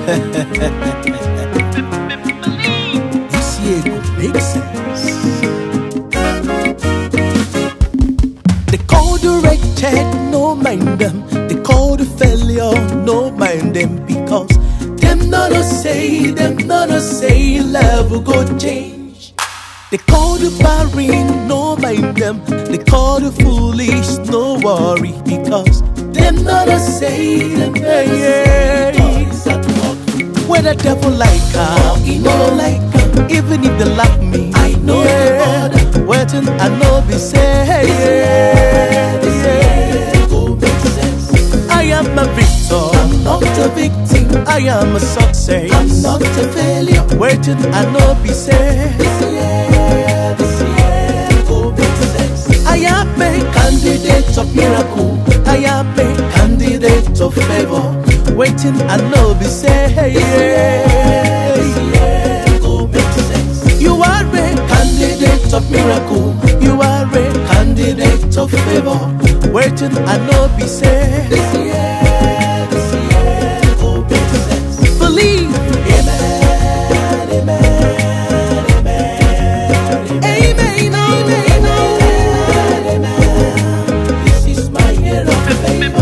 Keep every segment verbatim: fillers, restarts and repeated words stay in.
This year could make sense. They call the wretched, no mind them. They call the failure, no mind them. Because them not a say, them not a say, love will go change. They call the barren, no mind them. They call the foolish, no worry. Because them not a say, them not a say, when the devil like her, he no like her. Even if they love me, I know yeah. the order. Waiting, I know they say, hey, yeah, yeah. I am a victor, I'm not a victim. I am a success, I'm not a failure. Waiting, I know be say, this year, this year, go make sense. I am a candidate of miracle. I am a candidate of favor. Waiting, I know be say, hey, yeah, yeah, go make sense. You are a candidate of miracle. You are a candidate of favor. Waiting, I know be say, this year, this year, go make sense. Believe, amen, amen, amen, amen, amen, amen. This is my year of favor.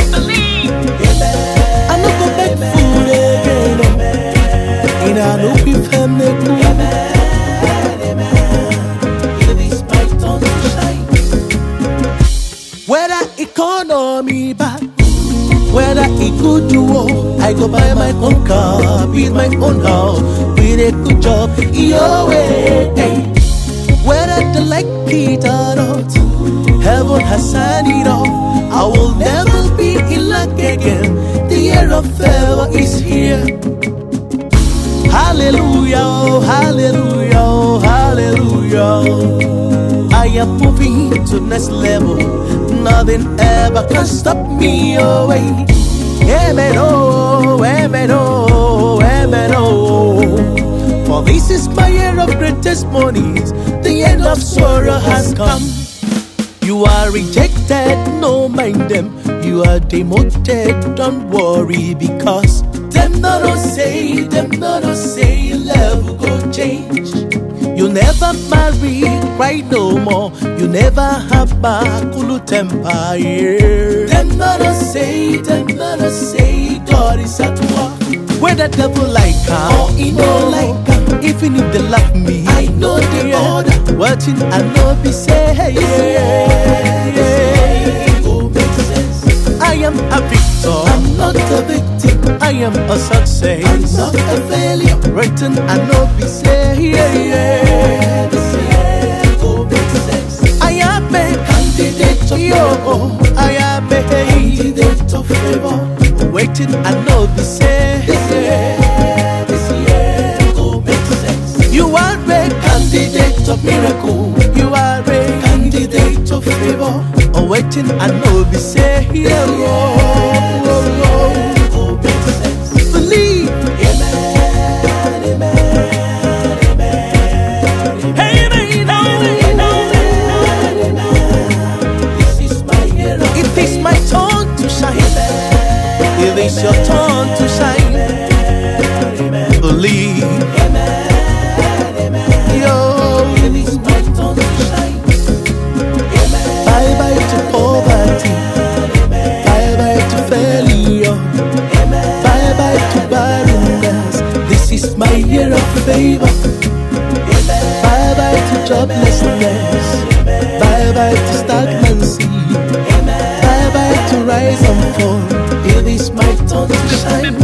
I know if I'm not good. Amen, amen. It is my turn to shine. Whether economy bad, whether it good to war, I go buy my own car, build my own house, with a good job, your way. Hey. Whether they like it or not, heaven has signed it off. I will never be in luck again. The year of favor is here. Hallelujah, oh, hallelujah, oh, hallelujah. I am moving to next level. Nothing ever can stop me away. Amen, oh, amen, oh, amen, oh. For this is my year of great testimonies. The end of sorrow has come. You are rejected, no mind them. You are demoted, don't worry because them not a say, them not a say, love will go change. You never marry, cry no more. You never have a cool temper, yeah. Them not a say, them not a say, God is at work. Where the devil like her, or he no like her. Even if they love me, I know the yeah. order. Watching, I know be say, hey, yeah, yeah. Go make sense. I am a victor, I'm not a victim. I am a success, I'm not a failure. Written, I know be say, yeah, yeah. This year, go make sense. I am a candidate of yo, I am a candidate of favor. Waiting, I know be say, this year, this year, go make sense. You are a candidate of miracle. You are a candidate of favor. Oh, waiting, I know be say, yeah, oh, oh, oh. It is your turn to shine. Believe. Yo, it is my turn to shine. Bye bye to poverty. Bye bye to failure. Bye bye to barrenness. This is my year of favor. Bye bye to joblessness. Bye bye to stagnancy. Bye bye to rise and fall. It is my turn to shine.